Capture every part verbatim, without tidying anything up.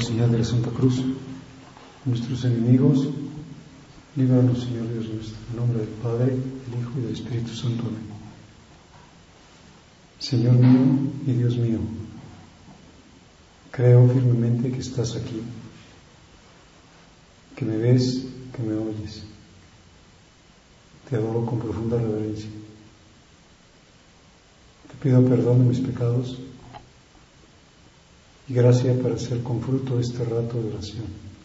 señal de la Santa Cruz. Nuestros enemigos, líbranos, Señor Dios nuestro, en nombre del Padre, del Hijo y del Espíritu Santo. Amén. Señor mío y Dios mío, creo firmemente que estás aquí, que me ves, que me oyes. Te adoro con profunda reverencia. Te pido perdón de mis pecados y gracia para hacer con fruto este rato de oración.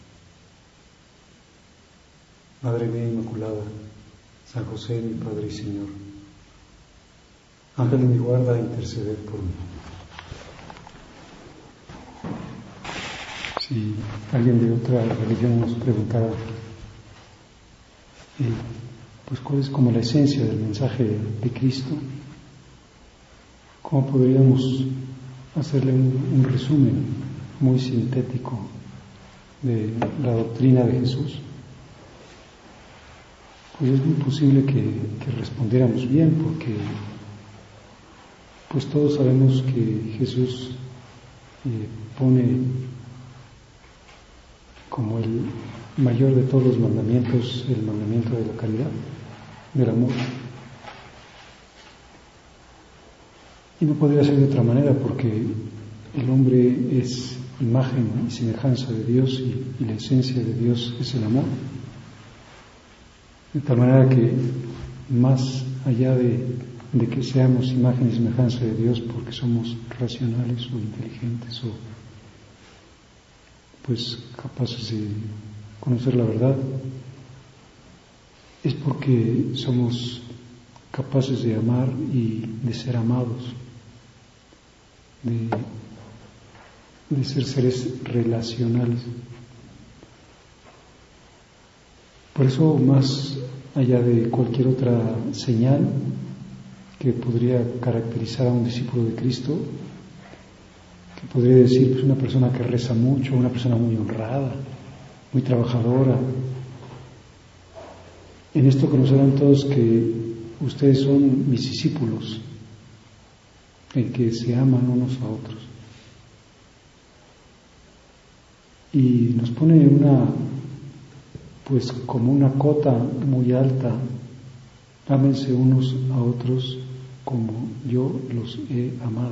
Madre mía Inmaculada, San José, mi Padre y Señor, Ángel de mi guarda, interceded por mí. Si alguien de otra religión nos preguntara, eh, pues cuál es como la esencia del mensaje de Cristo, ¿cómo podríamos hacerle un, un resumen muy sintético de la doctrina de Jesús? Pues es muy posible que, que respondiéramos bien, porque pues todos sabemos que Jesús eh, pone como el mayor de todos los mandamientos el mandamiento de la caridad, del amor. Y no podría ser de otra manera, porque el hombre es imagen y semejanza de Dios, y, y la esencia de Dios es el amor. De tal manera que más allá de, de que seamos imagen y semejanza de Dios porque somos racionales o inteligentes o pues capaces de conocer la verdad, es porque somos capaces de amar y de ser amados, de, de ser seres relacionales. Por eso, más allá de cualquier otra señal que podría caracterizar a un discípulo de Cristo, que podría decir pues una persona que reza mucho, una persona muy honrada, muy trabajadora, en esto conocerán todos que ustedes son mis discípulos, en que se aman unos a otros. Y nos pone una, pues como una cota muy alta: ámense unos a otros como yo los he amado.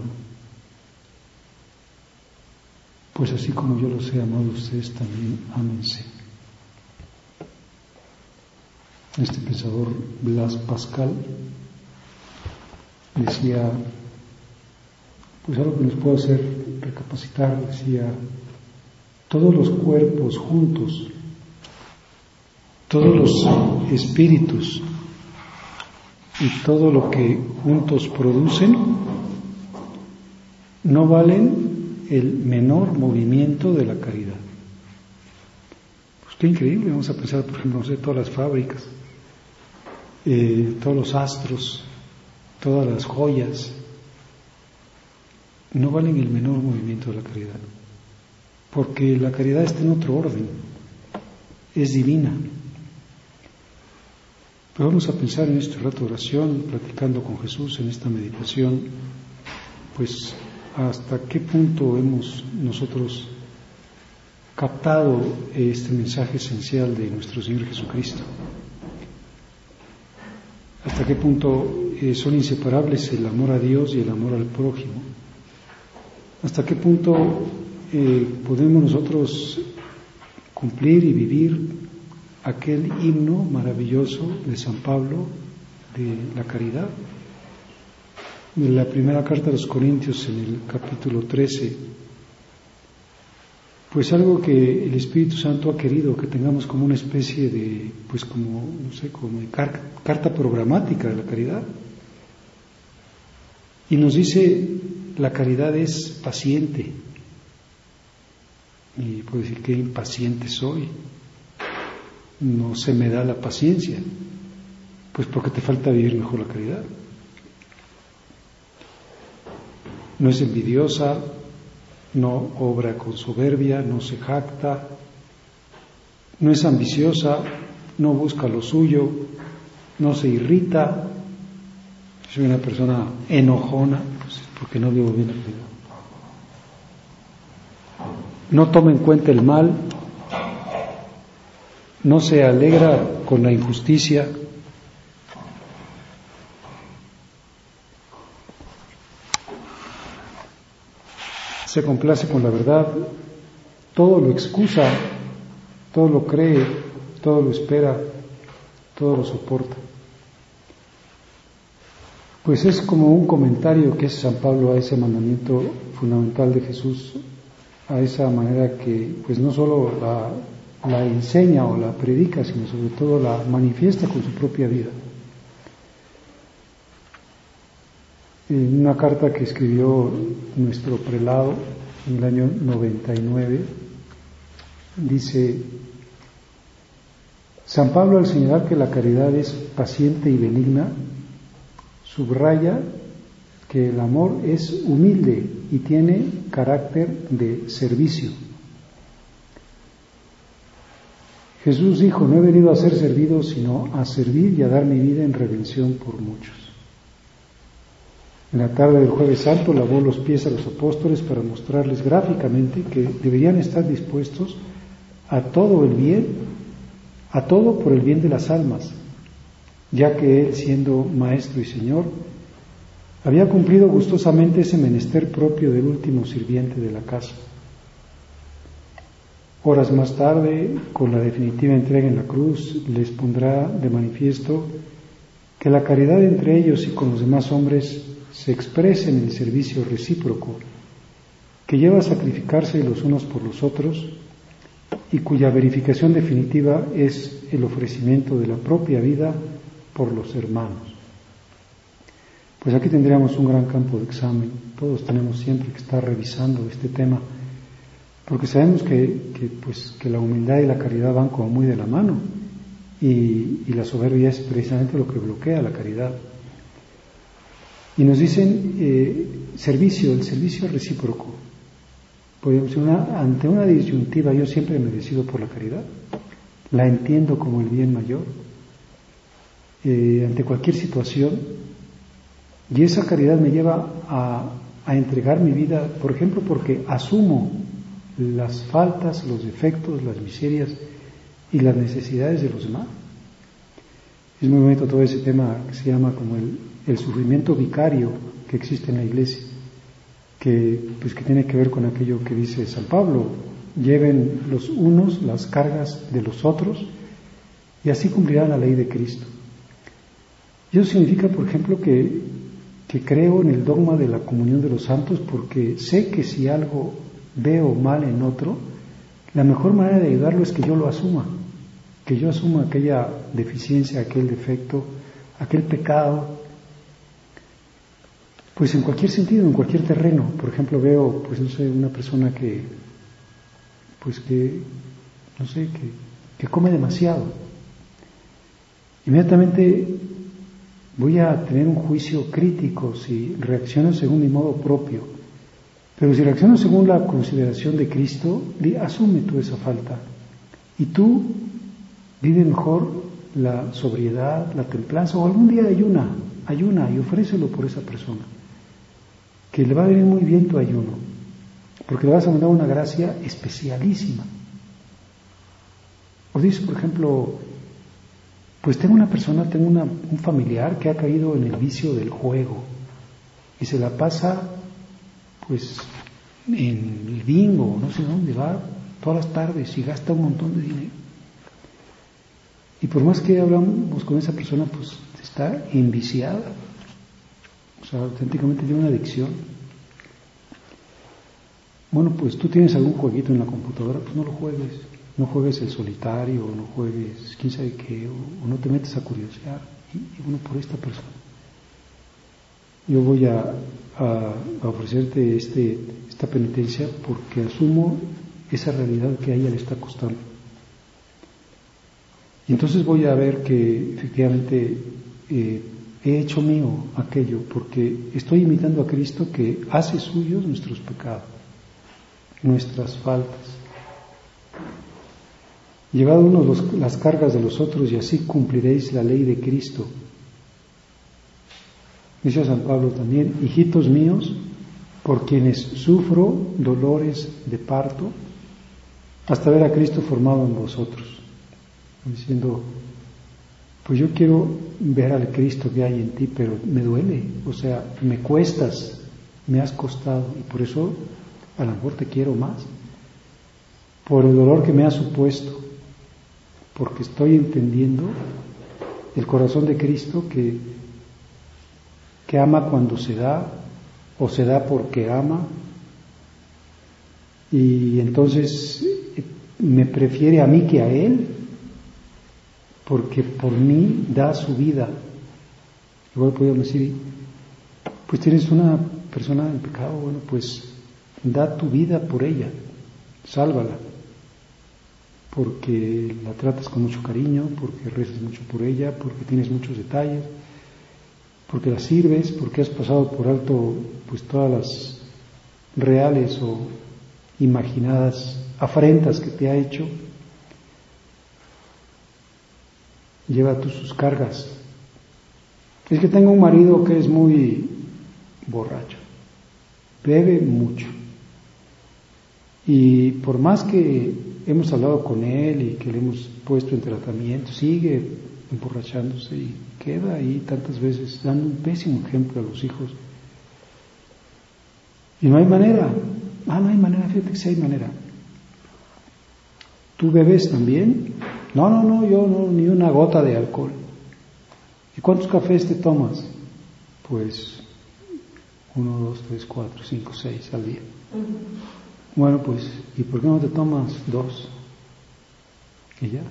Pues así como yo los he amado, ustedes también ámense. Este pensador Blas Pascal decía, pues algo que nos puede hacer recapacitar, decía: todos los cuerpos juntos, todos los espíritus y todo lo que juntos producen no valen el menor movimiento de la caridad. Pues qué increíble. Vamos a pensar, por ejemplo, no sé, todas las fábricas, eh, todos los astros, todas las joyas, no valen el menor movimiento de la caridad, porque la caridad está en otro orden, es divina. Pero vamos a pensar en este rato de oración, platicando con Jesús en esta meditación, pues hasta qué punto hemos nosotros captado este mensaje esencial de nuestro Señor Jesucristo. Hasta qué punto eh, son inseparables el amor a Dios y el amor al prójimo. Hasta qué punto eh, podemos nosotros cumplir y vivir aquel himno maravilloso de San Pablo de la caridad. De la primera carta a los Corintios, en el capítulo trece, pues algo que el Espíritu Santo ha querido que tengamos como una especie de, pues como, no sé, como de car- carta programática de la caridad. Y nos dice, la caridad es paciente. Y puedo decir, qué impaciente soy. No se me da la paciencia. Pues porque te falta vivir mejor la caridad. No es envidiosa, no obra con soberbia, no se jacta, no es ambiciosa, no busca lo suyo, no se irrita. Soy una persona enojona, pues porque no vivo bien la caridad. no toma en cuenta el mal, no se alegra con la injusticia, se complace con la verdad, todo lo excusa, todo lo cree, todo lo espera, todo lo soporta. Pues es como un comentario que hace San Pablo a ese mandamiento fundamental de Jesús, a esa manera que pues no solo la, la enseña o la predica, sino sobre todo la manifiesta con su propia vida. En una carta que escribió nuestro prelado en el año noventa y nueve, dice: San Pablo, al señalar que la caridad es paciente y benigna, subraya que el amor es humilde y tiene carácter de servicio. Jesús dijo: no he venido a ser servido, sino a servir y a dar mi vida en redención por muchos. En la tarde del Jueves Santo lavó los pies a los apóstoles para mostrarles gráficamente que deberían estar dispuestos a todo el bien, a todo por el bien de las almas, ya que él, siendo maestro y señor, había cumplido gustosamente ese menester propio del último sirviente de la casa. Horas más tarde, con la definitiva entrega en la cruz, les pondrá de manifiesto que la caridad entre ellos y con los demás hombres se expresa en el servicio recíproco, que lleva a sacrificarse los unos por los otros y cuya verificación definitiva es el ofrecimiento de la propia vida por los hermanos. Pues aquí tendríamos un gran campo de examen. Todos tenemos siempre que estar revisando este tema, porque sabemos que, que, pues, que la humildad y la caridad van como muy de la mano, y, y la soberbia es precisamente lo que bloquea la caridad. Y nos dicen eh, servicio, el servicio recíproco. Pues una, ante una disyuntiva, yo siempre me decido por la caridad, la entiendo como el bien mayor, eh, ante cualquier situación, y esa caridad me lleva a, a entregar mi vida, por ejemplo, porque asumo las faltas, los defectos, las miserias y las necesidades de los demás. Es muy bonito todo ese tema que se llama como el, el sufrimiento vicario que existe en la Iglesia, que, pues, que tiene que ver con aquello que dice San Pablo: lleven los unos las cargas de los otros y así cumplirán la ley de Cristo. Y eso significa, por ejemplo, que, que creo en el dogma de la comunión de los santos, porque sé que si algo veo mal en otro, la mejor manera de ayudarlo es que yo lo asuma, que yo asuma aquella deficiencia, aquel defecto, aquel pecado, pues en cualquier sentido, en cualquier terreno. Por ejemplo, veo, pues no sé, una persona que, pues que, no sé, que, que come demasiado. Inmediatamente voy a tener un juicio crítico si reacciono según mi modo propio. Pero si reacciono según la consideración de Cristo, di, asume tú esa falta. Y tú vive mejor la sobriedad, la templanza, o algún día ayuna, ayuna y ofrécelo por esa persona, que le va a venir muy bien tu ayuno, porque le vas a mandar una gracia especialísima. O dice, por ejemplo, pues tengo una persona, tengo una, un familiar que ha caído en el vicio del juego y se la pasa pues en el bingo, no sé dónde va, todas las tardes, y gasta un montón de dinero. Y por más que hablamos con esa persona, pues está enviciada, o sea, auténticamente tiene una adicción. Bueno, pues tú tienes algún jueguito en la computadora, pues no lo juegues, no juegues el solitario, o no juegues quién sabe qué, o, o no te metes a curiosear. Y, y bueno, por esta persona yo voy a, a, a ofrecerte este, esta penitencia, porque asumo esa realidad que a ella le está costando. Y entonces voy a ver que efectivamente eh, he hecho mío aquello, porque estoy imitando a Cristo, que hace suyos nuestros pecados, nuestras faltas. Llevad unos los, las cargas de los otros y así cumpliréis la ley de Cristo. Dice San Pablo también: hijitos míos, por quienes sufro dolores de parto, hasta ver a Cristo formado en vosotros, diciendo, pues yo quiero ver al Cristo que hay en ti, pero me duele, o sea, me cuestas, me has costado, y por eso a lo mejor te quiero más, por el dolor que me has supuesto, porque estoy entendiendo el corazón de Cristo que, que ama cuando se da, o se da porque ama, y entonces me prefiere a mí que a Él, porque por mí da su vida. Igual podríamos decir, pues tienes una persona en pecado, bueno, pues da tu vida por ella, sálvala, porque la tratas con mucho cariño, porque rezas mucho por ella, porque tienes muchos detalles, porque la sirves, porque has pasado por alto pues todas las reales o imaginadas afrentas que te ha hecho. Lleva tú sus cargas. Es que tengo un marido que es muy borracho, bebe mucho, y por más que hemos hablado con él y que le hemos puesto en tratamiento, sigue emborrachándose y queda ahí tantas veces dando un pésimo ejemplo a los hijos. Y no hay manera. Ah, no hay manera, fíjate que sí hay manera. ¿Tú bebes también? No, no, no, yo no, ni una gota de alcohol. ¿Y cuántos cafés te tomas? Pues uno, dos, tres, cuatro, cinco, seis al día. Uh-huh. Bueno, pues, ¿y por qué no te tomas dos? Y ya.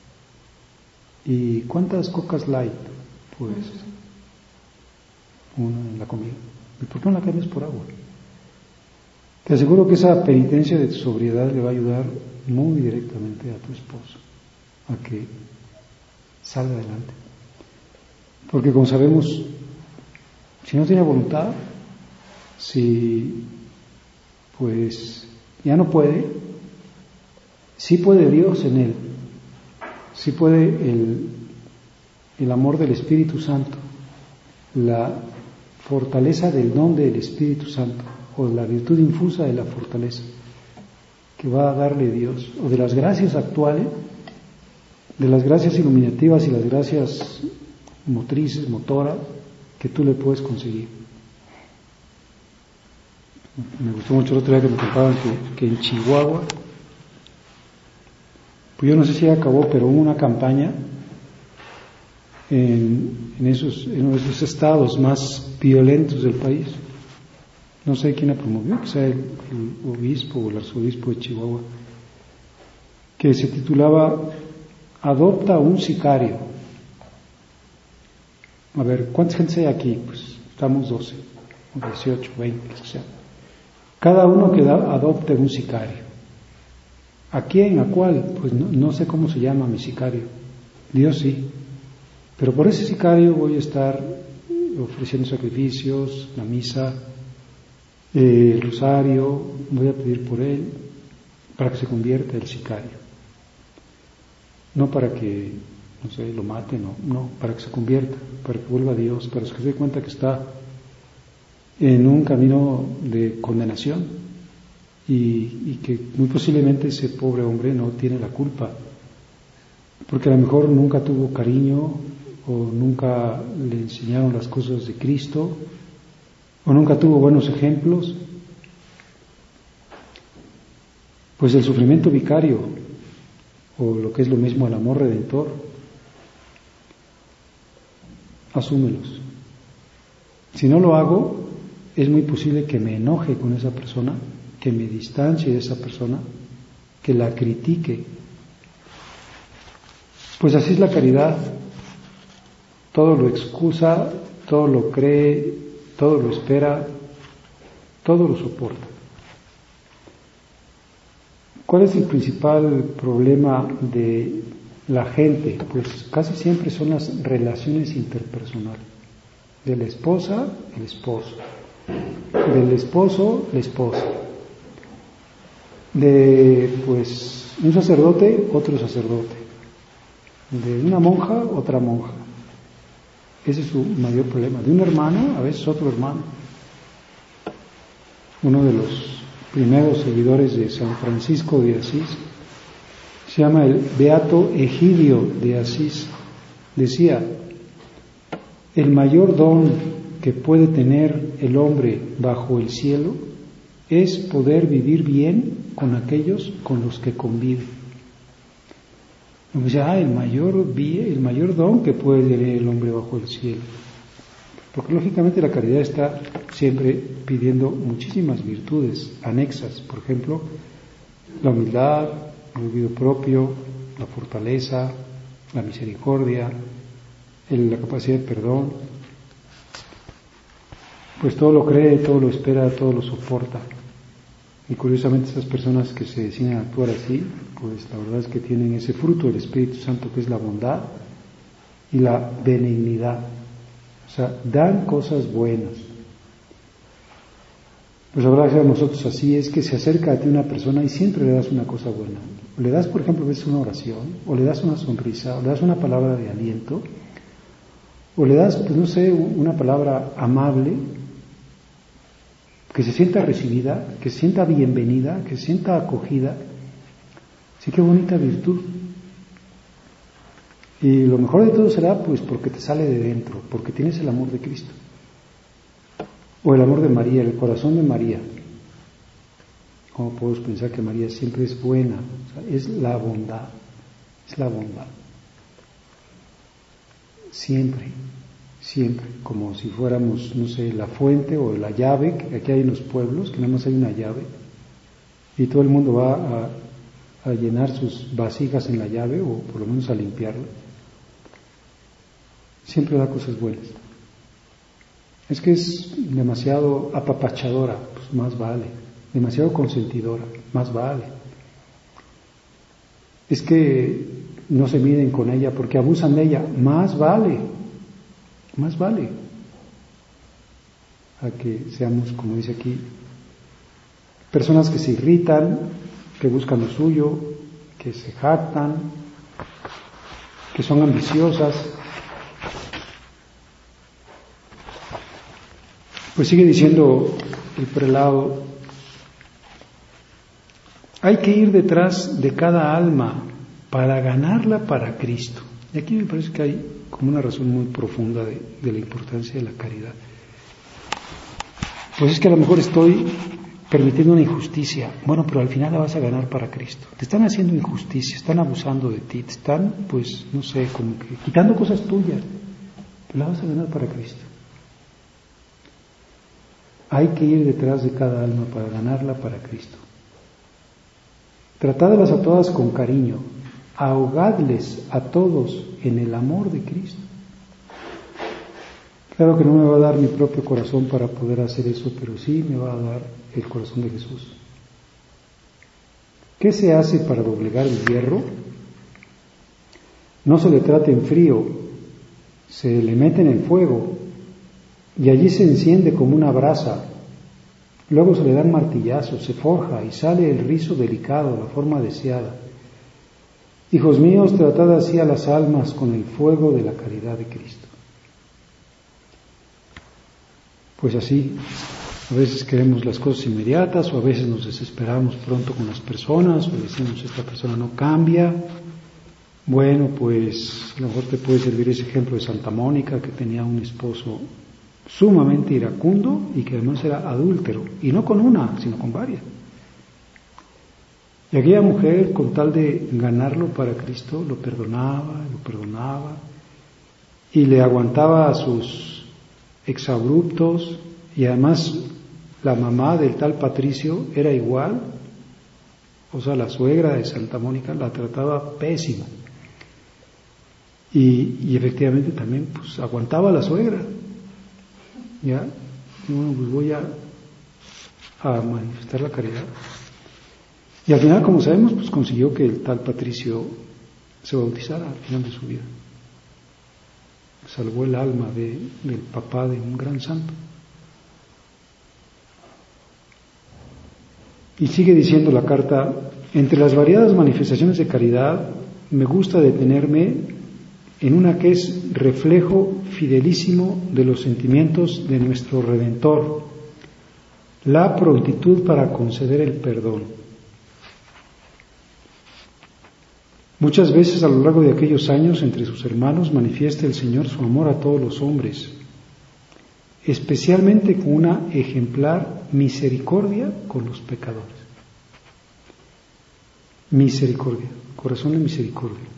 ¿Y cuántas cocas light? Pues uh-huh. Una en la comida. ¿Y por qué no la cambias por agua? Te aseguro que esa penitencia de tu sobriedad le va a ayudar muy directamente a tu esposo a que salga adelante. Porque como sabemos, si no tiene voluntad, si pues ya no puede, sí puede Dios en él, sí puede el, el amor del Espíritu Santo, la fortaleza del don del Espíritu Santo, o la virtud infusa de la fortaleza que va a darle Dios, o de las gracias actuales, de las gracias iluminativas y las gracias motrices, motoras, que tú le puedes conseguir. Me gustó mucho el otro día que me contaban que, que en Chihuahua, pues yo no sé si acabó, pero hubo una campaña en, en, esos, en esos estados más violentos del país. No sé quién la promovió, que sea el, el obispo o el arzobispo de Chihuahua, que se titulaba Adopta un sicario. A ver, ¿cuánta gente hay aquí? Pues estamos doce, dieciocho, veinte, o sea. Cada uno que da, adopte un sicario. ¿A quién? ¿A cuál? Pues no, no sé cómo se llama mi sicario. Dios sí. Pero por ese sicario voy a estar ofreciendo sacrificios, la misa, eh, el rosario, voy a pedir por él para que se convierta el sicario. No para que, no sé, lo maten, no, no, para que se convierta, para que vuelva a Dios, para que se dé cuenta que está en un camino de condenación y, y que muy posiblemente ese pobre hombre no tiene la culpa, porque a lo mejor nunca tuvo cariño o nunca le enseñaron las cosas de Cristo o nunca tuvo buenos ejemplos. Pues el sufrimiento vicario, o lo que es lo mismo el amor redentor, asúmelos. Si no lo hago, es muy posible que me enoje con esa persona, que me distancie de esa persona, que la critique. Pues así es la caridad. Todo lo excusa, todo lo cree, todo lo espera, todo lo soporta. ¿Cuál es el principal problema de la gente? Pues casi siempre son las relaciones interpersonales. De la esposa, el esposo. Del esposo, la esposa. De, pues, un sacerdote, otro sacerdote. De una monja, otra monja. Ese es su mayor problema. De un hermano, a veces otro hermano. Uno de los primeros seguidores de San Francisco de Asís Se llama el Beato Egidio de Asís. Decía, el mayor don que puede tener el hombre bajo el cielo es poder vivir bien con aquellos con los que convive. Y me decía, ah, el mayor bien, el mayor don que puede tener el hombre bajo el cielo. Porque lógicamente la caridad está siempre pidiendo muchísimas virtudes anexas, por ejemplo, la humildad, el olvido propio, la fortaleza, la misericordia, el, la capacidad de perdón. Pues todo lo cree, todo lo espera, todo lo soporta. Y curiosamente esas personas que se deciden a actuar así, pues la verdad es que tienen ese fruto del Espíritu Santo que es la bondad y la benignidad. O sea, dan cosas buenas. Pues la verdad que a nosotros así es que se acerca a ti una persona y siempre le das una cosa buena. Le das, por ejemplo, a veces una oración, o le das una sonrisa, o le das una palabra de aliento, o le das, pues no sé, una palabra amable, que se sienta recibida, que se sienta bienvenida, que se sienta acogida. Sí, qué bonita virtud. Y lo mejor de todo será pues porque te sale de dentro, porque tienes el amor de Cristo. O el amor de María, el corazón de María. ¿Cómo podemos pensar que María siempre es buena? O sea, es la bondad, es la bondad. Siempre, siempre, como si fuéramos, no sé, la fuente o la llave, que aquí hay en los pueblos, que nada más hay una llave, y todo el mundo va a, a llenar sus vasijas en la llave, o por lo menos a limpiarla. Siempre da cosas buenas. Es que es demasiado apapachadora, pues más vale. Demasiado consentidora, más vale. Es que no se miden con ella porque abusan de ella, más vale. Más vale. A que seamos, como dice aquí, personas que se irritan, que buscan lo suyo, que se jactan, que son ambiciosas. Pues sigue diciendo el prelado, hay que ir detrás de cada alma para ganarla para Cristo. Y aquí me parece que hay como una razón muy profunda de, de la importancia de la caridad. Pues es que a lo mejor estoy permitiendo una injusticia. Bueno, pero al final la vas a ganar para Cristo. Te están haciendo injusticia, están abusando de ti, te están, pues, no sé, como que quitando cosas tuyas, pero la vas a ganar para Cristo. Hay que ir detrás de cada alma para ganarla para Cristo. Tratadlas a todas con cariño, ahogadles a todos en el amor de Cristo. Claro que no me va a dar mi propio corazón para poder hacer eso, pero sí me va a dar el corazón de Jesús. ¿Qué se hace para doblegar el hierro? No se le trata en frío, se le mete en el fuego y allí se enciende como una brasa. Luego se le dan martillazos, se forja y sale el rizo delicado, la forma deseada. Hijos míos, tratad así a las almas con el fuego de la caridad de Cristo. Pues así, a veces queremos las cosas inmediatas, o a veces nos desesperamos pronto con las personas, o decimos, esta persona no cambia. Bueno, pues a lo mejor te puede servir ese ejemplo de Santa Mónica, que tenía un esposo sumamente iracundo y que además era adúltero, y no con una, sino con varias. Y aquella mujer, con tal de ganarlo para Cristo, lo perdonaba, lo perdonaba, y le aguantaba a sus exabruptos, y además la mamá del tal Patricio era igual, o sea, la suegra de Santa Mónica la trataba pésimo. Y, y efectivamente también, pues, aguantaba a la suegra. Ya, bueno, pues voy a, a manifestar la caridad. Y al final, como sabemos, pues consiguió que el tal Patricio se bautizara al final de su vida. Salvó el alma de, del papá de un gran santo. Y sigue diciendo la carta, entre las variadas manifestaciones de caridad, me gusta detenerme en una que es reflejo fidelísimo de los sentimientos de nuestro Redentor, la prontitud para conceder el perdón. Muchas veces a lo largo de aquellos años entre sus hermanos manifiesta el Señor su amor a todos los hombres, especialmente con una ejemplar misericordia con los pecadores. Misericordia, corazón de misericordia.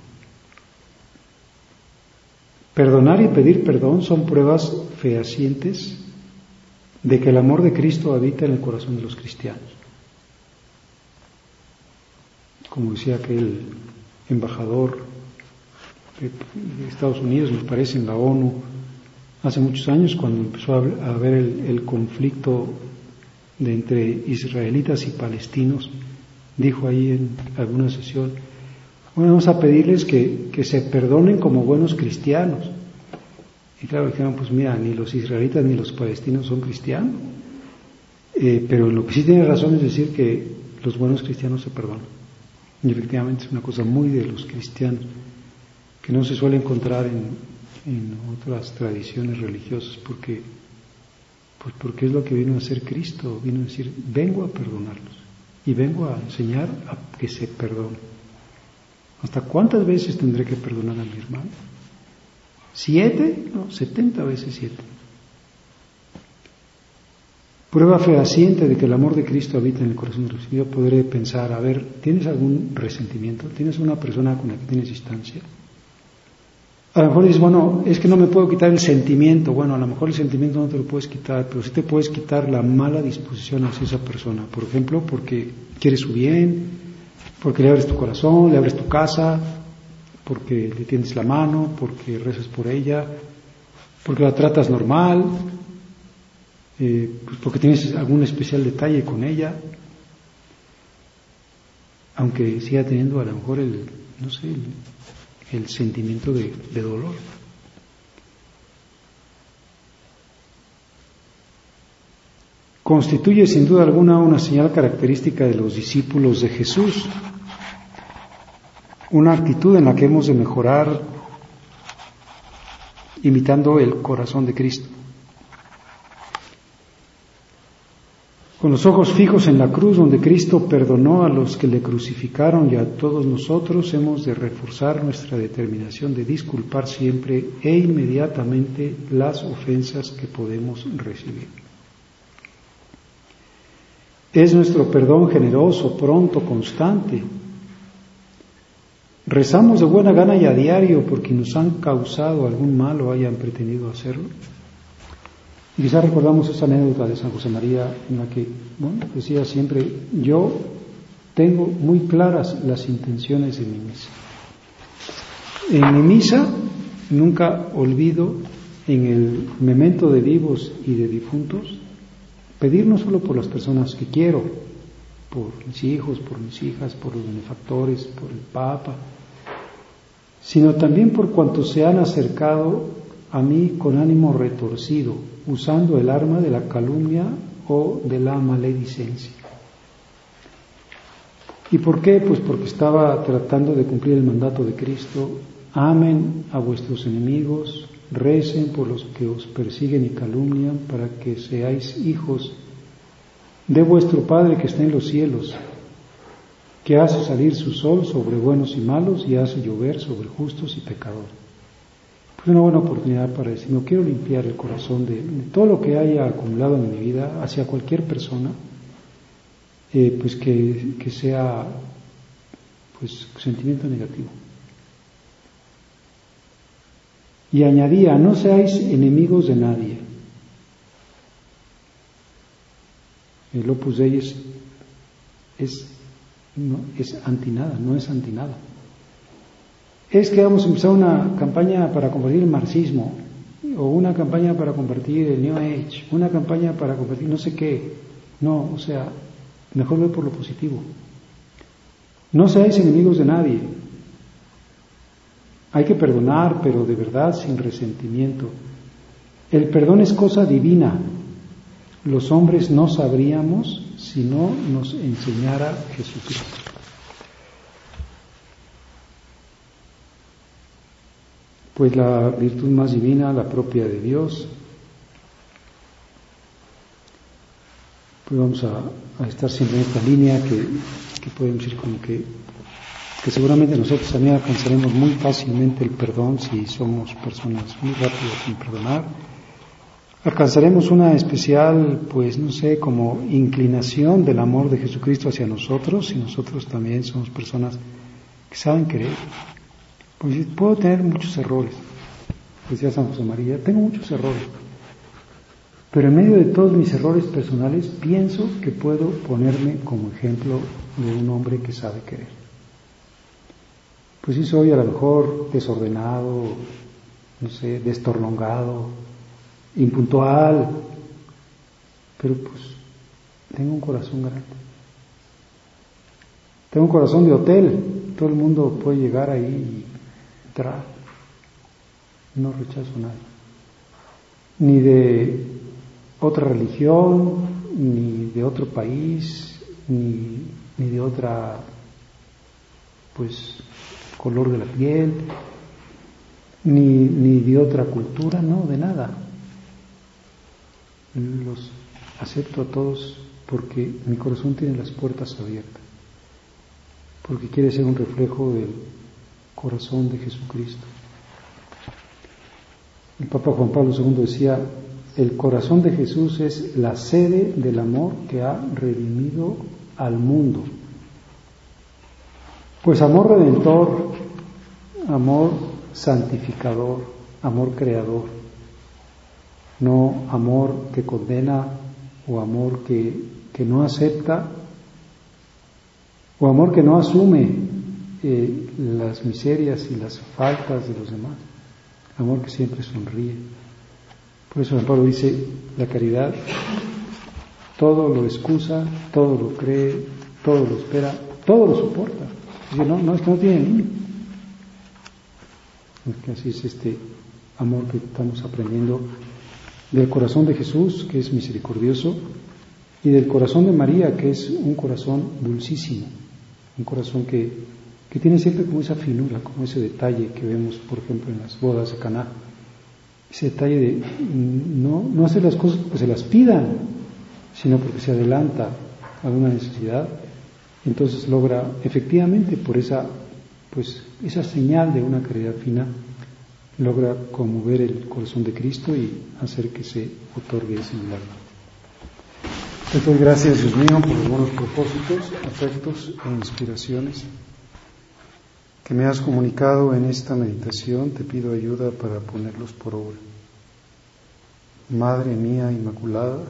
Perdonar y pedir perdón son pruebas fehacientes de que el amor de Cristo habita en el corazón de los cristianos. Como decía aquel embajador de Estados Unidos, me parece, en la ONU, hace muchos años, cuando empezó a haber el, el conflicto de entre israelitas y palestinos, dijo ahí en alguna sesión: bueno, vamos a pedirles que, que se perdonen como buenos cristianos. Y claro, dijeron, pues mira, ni los israelitas ni los palestinos son cristianos, eh, pero lo que sí tiene razón es decir que los buenos cristianos se perdonan. Y efectivamente es una cosa muy de los cristianos, que no se suele encontrar en, en otras tradiciones religiosas, porque, pues porque es lo que vino a hacer Cristo, vino a decir, vengo a perdonarlos y vengo a enseñar a que se perdonen. ¿Hasta cuántas veces tendré que perdonar a mi hermano? ¿Siete? No, setenta veces siete. Prueba fehaciente de que el amor de Cristo habita en el corazón de los. Yo podré pensar, a ver, ¿tienes algún resentimiento? ¿Tienes una persona con la que tienes distancia? A lo mejor dices, bueno, es que no me puedo quitar el sentimiento. Bueno, a lo mejor el sentimiento no te lo puedes quitar, pero sí te puedes quitar la mala disposición hacia esa persona. Por ejemplo, porque quieres su bien, porque le abres tu corazón, le abres tu casa, porque le tiendes la mano, porque rezas por ella, porque la tratas normal, eh, pues porque tienes algún especial detalle con ella, aunque siga teniendo a lo mejor el, no sé, el, el sentimiento de, de dolor. Constituye sin duda alguna una señal característica de los discípulos de Jesús, una actitud en la que hemos de mejorar imitando el corazón de Cristo. Con los ojos fijos en la cruz donde Cristo perdonó a los que le crucificaron y a todos nosotros, hemos de reforzar nuestra determinación de disculpar siempre e inmediatamente las ofensas que podemos recibir. Es nuestro perdón generoso, pronto, constante. Rezamos de buena gana y a diario por quienes nos han causado algún mal o hayan pretendido hacerlo. Y quizás recordamos esa anécdota de San José María en la que, bueno, decía siempre, yo tengo muy claras las intenciones de mi misa. En mi misa nunca olvido, en el memento de vivos y de difuntos, pedir no solo por las personas que quiero, por mis hijos, por mis hijas, por los benefactores, por el Papa, sino también por cuantos se han acercado a mí con ánimo retorcido, usando el arma de la calumnia o de la maledicencia. ¿Y por qué? Pues porque estaba tratando de cumplir el mandato de Cristo: amen a vuestros enemigos, recen por los que os persiguen y calumnian, para que seáis hijos de vuestro Padre que está en los cielos, que hace salir su sol sobre buenos y malos y hace llover sobre justos y pecadores. Pues una buena oportunidad para decir, no quiero limpiar el corazón de, de todo lo que haya acumulado en mi vida hacia cualquier persona, eh, pues que, que sea pues sentimiento negativo. Y añadía, no seáis enemigos de nadie. El Opus Dei es, es, no, es anti nada, no es anti nada. Es que vamos a empezar una campaña para combatir el marxismo, o una campaña para combatir el New Age, una campaña para combatir no sé qué. No, o sea, mejor ve por lo positivo. No seáis enemigos de nadie. Hay que perdonar, pero de verdad sin resentimiento. El perdón es cosa divina. Los hombres no sabríamos si no nos enseñara Jesucristo. Pues la virtud más divina, la propia de Dios, pues vamos a, a estar siempre en esta línea que, que podemos decir como que que seguramente nosotros también alcanzaremos muy fácilmente el perdón si somos personas muy rápidas en perdonar. Alcanzaremos una especial, pues no sé, como inclinación del amor de Jesucristo hacia nosotros, y nosotros también somos personas que saben querer. Pues puedo tener muchos errores, decía San José María, tengo muchos errores, pero en medio de todos mis errores personales pienso que puedo ponerme como ejemplo de un hombre que sabe querer. Pues sí soy a lo mejor desordenado, no sé, destorlongado, impuntual, pero pues tengo un corazón grande. Tengo un corazón de hotel, todo el mundo puede llegar ahí y entrar. No rechazo a nadie. Ni de otra religión, ni de otro país, ni, ni de otra, pues, color de la piel, ni, ni de otra cultura, no, de nada. Los acepto a todos porque mi corazón tiene las puertas abiertas, porque quiere ser un reflejo del corazón de Jesucristo. El Papa Juan Pablo segundo decía, el corazón de Jesús es la sede del amor que ha redimido al mundo. Pues amor redentor, amor santificador, amor creador, no amor que condena o amor que, que no acepta o amor que no asume eh, las miserias y las faltas de los demás, amor que siempre sonríe. Por eso San Pablo dice, la caridad todo lo excusa, todo lo cree, todo lo espera, todo lo soporta. Dice, no, no, es que no tiene límite. Es que así es este amor que estamos aprendiendo del corazón de Jesús, que es misericordioso, y del corazón de María, que es un corazón dulcísimo, un corazón que, que tiene siempre como esa finura, como ese detalle que vemos, por ejemplo, en las bodas de Caná, ese detalle de no, no hacer las cosas porque se las pidan, sino porque se adelanta a una necesidad, y entonces logra efectivamente por esa, pues, esa señal de una caridad fina, logra conmover el corazón de Cristo y hacer que se otorgue ese milagro. Te doy gracias, Dios mío, por los buenos propósitos, afectos e inspiraciones que me has comunicado en esta meditación. Te pido ayuda para ponerlos por obra. Madre mía Inmaculada,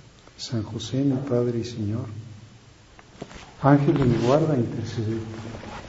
San José, mi Padre y Señor, Ángel de mi guarda, intercede.